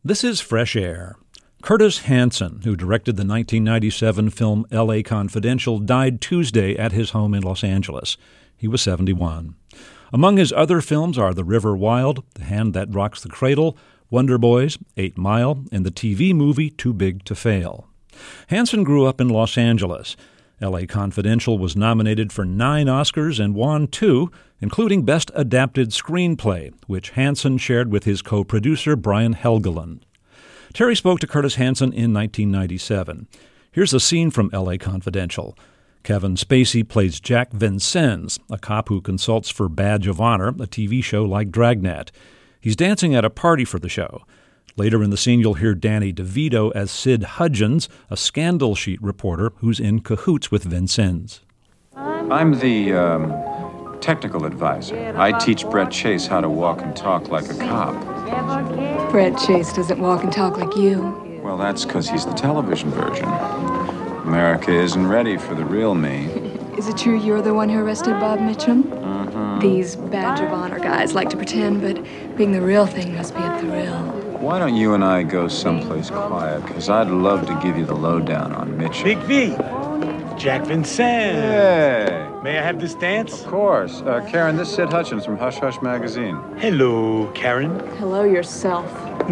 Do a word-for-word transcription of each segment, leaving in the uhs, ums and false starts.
This is Fresh Air. Curtis Hanson, who directed the nineteen ninety-seven film L A Confidential, died Tuesday at his home in Los Angeles. He was seventy-one. Among his other films are The River Wild, The Hand That Rocks the Cradle, Wonder Boys, Eight Mile, and the T V movie Too Big to Fail. Hanson grew up in Los Angeles. L A Confidential was nominated for nine Oscars and won two, including Best Adapted Screenplay, which Hanson shared with his co-producer Brian Helgeland. Terry spoke to Curtis Hanson in nineteen ninety-seven. Here's a scene from L A Confidential. Kevin Spacey plays Jack Vincennes, a cop who consults for Badge of Honor, a T V show like Dragnet. He's dancing at a party for the show. Later in the scene, you'll hear Danny DeVito as Sid Hudgens, a Scandal Sheet reporter who's in cahoots with Vincennes. I'm the um, technical advisor. I teach Brett Chase how to walk and talk like a cop. Brett Chase doesn't walk and talk like you. Well, that's because he's the television version. America isn't ready for the real me. Is it true you're the one who arrested Bob Mitchum? Uh-huh. These Badge of Honor guys like to pretend, but being the real thing must be a thrill. Why don't you and I go someplace quiet? Because I'd love to give you the lowdown on Mitchum. Big V, Jack Vincennes. Hey. May I have this dance? Of course. Uh, Karen, this is Sid Hutchins from Hush Hush Magazine. Hello, Karen. Hello yourself.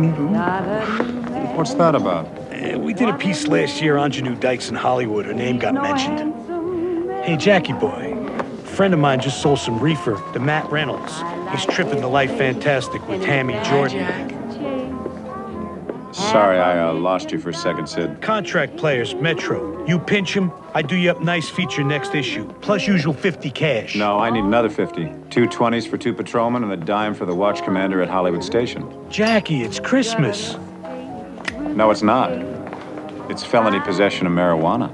Mm-hmm. What's that about? Uh, we did a piece last year, Ingenue Dykes in Hollywood. Her name got mentioned. Hey, Jackie boy. A friend of mine just sold some reefer to Matt Reynolds. He's tripping the life fantastic with Tammy Jordan. Sorry, I uh, lost you for a second, Sid. Contract players, Metro. You pinch him, I do you up nice feature next issue. Plus usual fifty cash. No, I need another fifty. Two twenties for two patrolmen and a dime for the watch commander at Hollywood Station. Jackie, it's Christmas. No, it's not. It's felony possession of marijuana.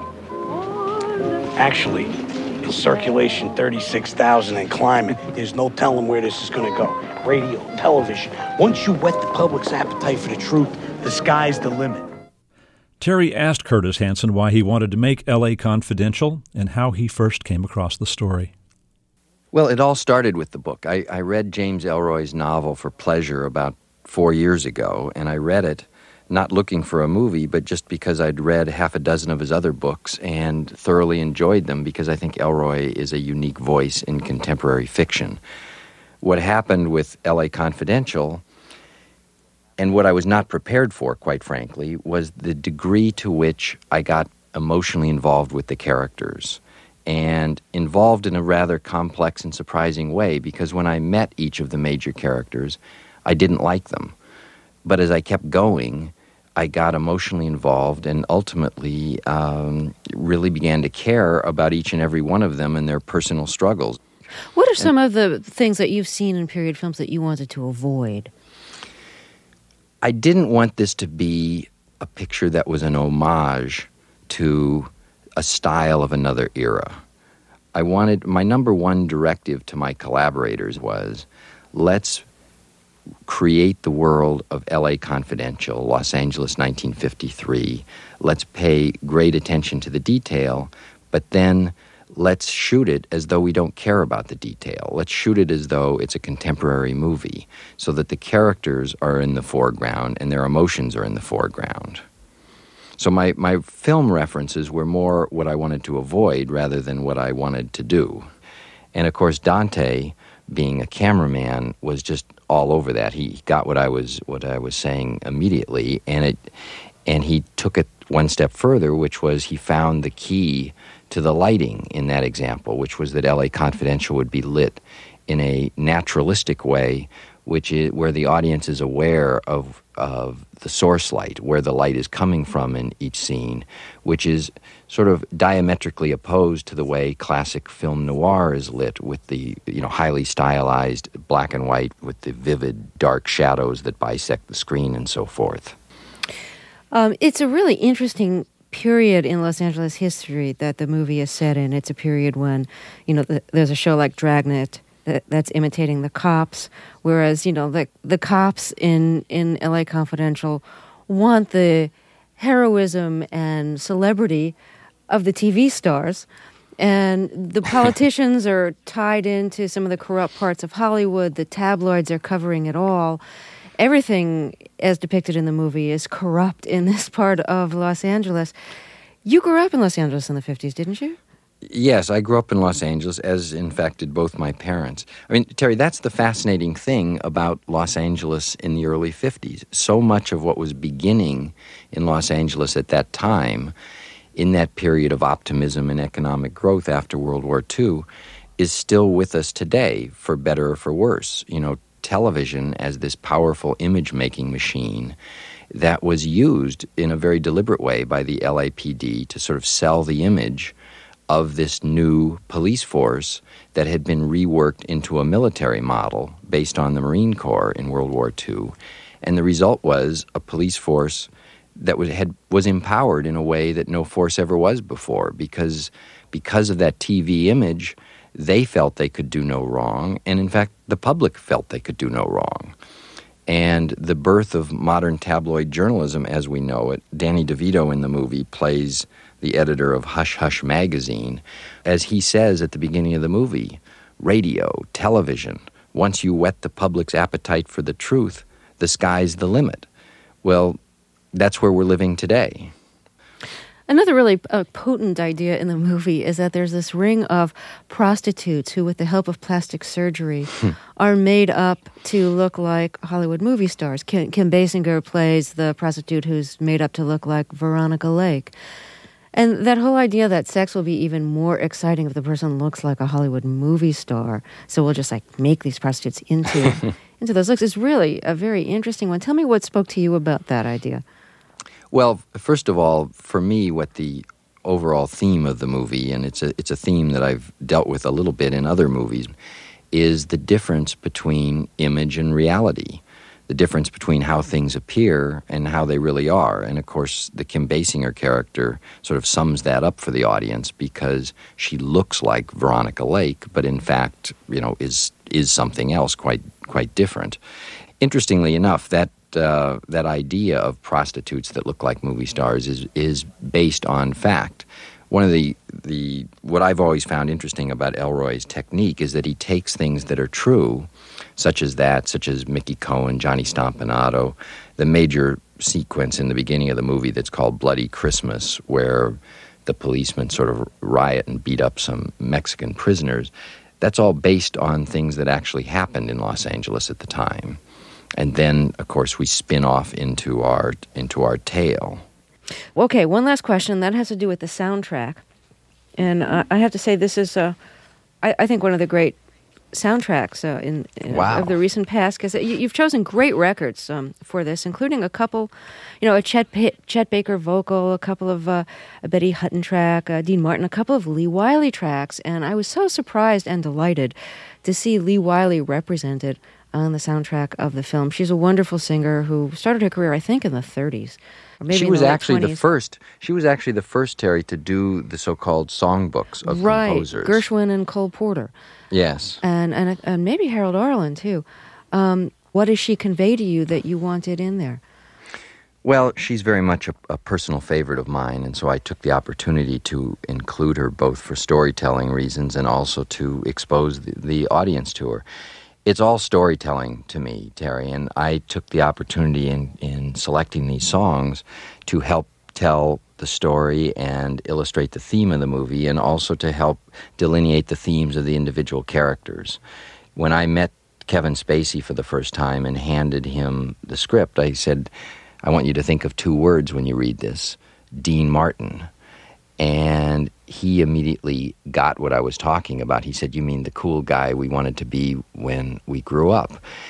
Actually, it's circulation thirty-six thousand and climbing. There's no telling where this is going to go. Radio, television. Once you whet the public's appetite for the truth, the sky's the limit. Terry asked Curtis Hanson why he wanted to make L A Confidential and how he first came across the story. Well, it all started with the book. I, I read James Ellroy's novel For Pleasure about four years ago, and I read it not looking for a movie, but just because I'd read half a dozen of his other books and thoroughly enjoyed them because I think Ellroy is a unique voice in contemporary fiction. What happened with L A Confidential, and what I was not prepared for, quite frankly, was the degree to which I got emotionally involved with the characters, and involved in a rather complex and surprising way, because when I met each of the major characters, I didn't like them. But as I kept going, I got emotionally involved and ultimately um, really began to care about each and every one of them and their personal struggles. What are some and, of the things that you've seen in period films that you wanted to avoid? I didn't want this to be a picture that was an homage to a style of another era. I wanted, my number one directive to my collaborators was, let's create the world of L A Confidential, Los Angeles nineteen fifty-three. Let's pay great attention to the detail, but then let's shoot it as though we don't care about the detail. Let's shoot it as though it's a contemporary movie, so that the characters are in the foreground and their emotions are in the foreground. So my, my film references were more what I wanted to avoid rather than what I wanted to do. And of course, Dante, being a cameraman, was just all over that. He got what I was what I was saying immediately, and it and he took it one step further, which was he found the key to the lighting in that example, which was that L A Confidential would be lit in a naturalistic way, which is where the audience is aware of of the source light, where the light is coming from in each scene, which is sort of diametrically opposed to the way classic film noir is lit, with the, you know, highly stylized black and white with the vivid dark shadows that bisect the screen and so forth. Um, it's a really interesting period in Los Angeles history that the movie is set in. It's a period when, you know, the, there's a show like Dragnet that, that's imitating the cops, whereas, you know, the the cops in, in L A Confidential want the heroism and celebrity of the T V stars, and the politicians are tied into some of the corrupt parts of Hollywood. The tabloids are covering it all, everything as depicted in the movie is corrupt in this part of Los Angeles. You grew up in Los Angeles in the fifties, didn't you? Yes, I grew up in Los Angeles, as in fact did both my parents. I mean, Terry, that's the fascinating thing about Los Angeles in the early fifties. So much of what was beginning in Los Angeles at that time, in that period of optimism and economic growth after World War Two, is still with us today, for better or for worse. You know, television as this powerful image-making machine that was used in a very deliberate way by the L A P D to sort of sell the image of this new police force that had been reworked into a military model based on the Marine Corps in World War Two. And the result was a police force that was, had, was empowered in a way that no force ever was before, because, because of that T V image, they felt they could do no wrong, and in fact, the public felt they could do no wrong. And the birth of modern tabloid journalism as we know it, Danny DeVito in the movie plays the editor of Hush Hush magazine. As he says at the beginning of the movie, radio, television, once you whet the public's appetite for the truth, the sky's the limit. Well, that's where we're living today. Another really uh, potent idea in the movie is that there's this ring of prostitutes who, with the help of plastic surgery, hmm. are made up to look like Hollywood movie stars. Kim, Kim Basinger plays the prostitute who's made up to look like Veronica Lake. And that whole idea that sex will be even more exciting if the person looks like a Hollywood movie star, so we'll just like make these prostitutes into into those looks, is really a very interesting one. Tell me what spoke to you about that idea. Well, first of all, for me, what the overall theme of the movie, and it's a it's a theme that I've dealt with a little bit in other movies, is the difference between image and reality, the difference between how things appear and how they really are. And of course, the Kim Basinger character sort of sums that up for the audience, because she looks like Veronica Lake, but in fact, you know, is is something else quite quite different. Interestingly enough, that Uh, that idea of prostitutes that look like movie stars is is based on fact. One of the the what I've always found interesting about Ellroy's technique is that he takes things that are true, such as that, such as Mickey Cohen, Johnny Stompanato, the major sequence in the beginning of the movie that's called Bloody Christmas, where the policemen sort of riot and beat up some Mexican prisoners. That's all based on things that actually happened in Los Angeles at the time. And then, of course, we spin off into our into our tale. Okay, one last question. That has to do with the soundtrack. And uh, I have to say, this is, uh, I, I think, one of the great soundtracks uh, in, in wow. of the recent past, because you, you've chosen great records um, for this, including a couple, you know, a Chet, pa- Chet Baker vocal, a couple of uh, a Betty Hutton track, uh, Dean Martin, a couple of Lee Wiley tracks. And I was so surprised and delighted to see Lee Wiley represented on the soundtrack of the film. She's a wonderful singer who started her career, I think, in the thirties. Or maybe she in was the late actually twenties. the first. She was actually the first, Terry, to do the so-called songbooks of right. composers. Gershwin and Cole Porter. Yes. And and, and maybe Harold Arlen, too. Um, what does she convey to you that you wanted in there? Well, she's very much a, a personal favorite of mine, and so I took the opportunity to include her both for storytelling reasons and also to expose the, the audience to her. It's all storytelling to me, Terry, and I took the opportunity in, in selecting these songs to help tell the story and illustrate the theme of the movie, and also to help delineate the themes of the individual characters. When I met Kevin Spacey for the first time and handed him the script, I said, I want you to think of two words when you read this, Dean Martin. And he immediately got what I was talking about. He said, you mean the cool guy we wanted to be when we grew up?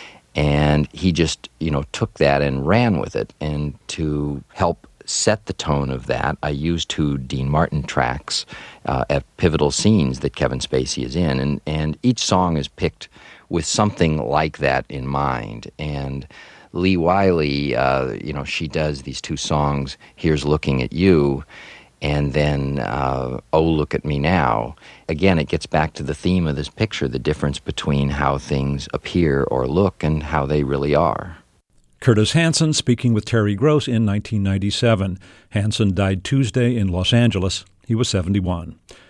And he just, you know, took that and ran with it. And to help set the tone of that, I used two Dean Martin tracks uh, at pivotal scenes that Kevin Spacey is in. And, and each song is picked with something like that in mind. And Lee Wiley, uh, you know, she does these two songs, Here's Looking at You, and then, uh, Oh, Look at Me Now. Again, it gets back to the theme of this picture, the difference between how things appear or look and how they really are. Curtis Hanson speaking with Terry Gross in nineteen ninety-seven. Hanson died Tuesday in Los Angeles. He was seventy-one.